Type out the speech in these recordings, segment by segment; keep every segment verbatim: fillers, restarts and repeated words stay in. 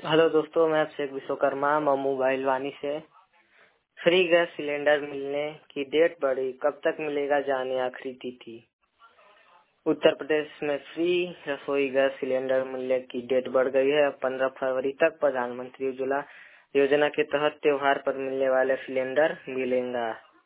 Hello दोस्तों, मैं अभिषेक Vishwakarma mobile वाणी से। फ्री गैस सिलेंडर मिलने की डेट बढ़ी, कब तक मिलेगा जाने आखिरी तिथि। उत्तर प्रदेश में फ्री रसोई गैस सिलेंडर मिलने की डेट बढ़ गई है। अब पंद्रह फरवरी तक प्रधानमंत्री उज्ज्वला योजना के तहत त्योहार पर मिलने वाले सिलेंडर मिलेगा।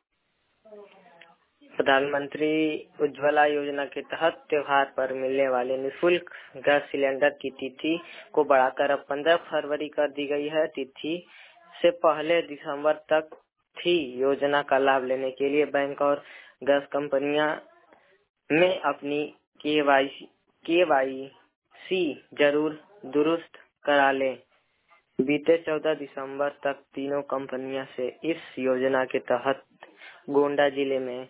प्रधानमंत्री उज्ज्वला योजना के तहत त्योहार पर मिलने वाले निःशुल्क गैस सिलेंडर की तिथि को बढ़ाकर अब पंद्रह फरवरी कर दी गई है। तिथि से पहले दिसंबर तक थी। योजना का लाभ लेने के लिए बैंक और गैस कंपनियां में अपनी केवाईसी केवाईसी जरूर दुरुस्त करा लें। बीते चौदह दिसंबर तक तीनों कंपनियां से इस योजना के तहत गोंडा जिले में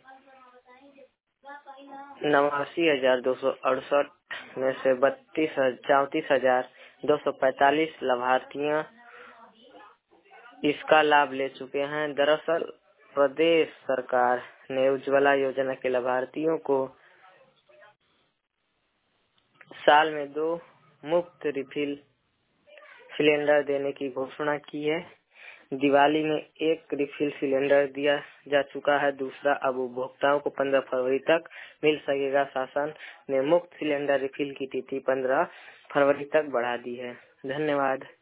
नवासी हजार दो सौ अड़सठ में से बत्तीस चौतीस हजार दो सौ पैतालीस लाभार्थियां इसका लाभ ले चुके हैं। दरअसल प्रदेश सरकार ने उज्ज्वला योजना के लाभार्थियों को साल में दो मुफ्त रिफिल सिलेंडर देने की घोषणा की है। दिवाली में एक रिफिल सिलेंडर दिया जा चुका है, दूसरा अब उपभोक्ताओं को पंद्रह फरवरी तक मिल सकेगा। शासन ने मुफ्त सिलेंडर रिफिल की तिथि पंद्रह फरवरी तक बढ़ा दी है। धन्यवाद।